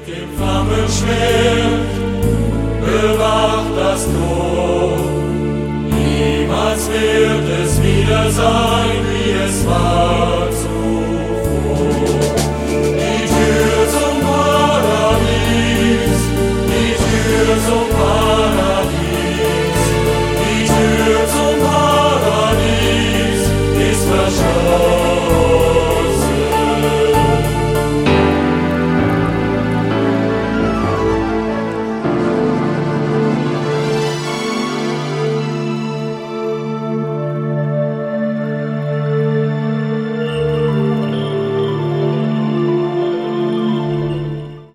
Dem Flammenschwert bewacht das Tor. Niemals wird es wieder sein, wie es war.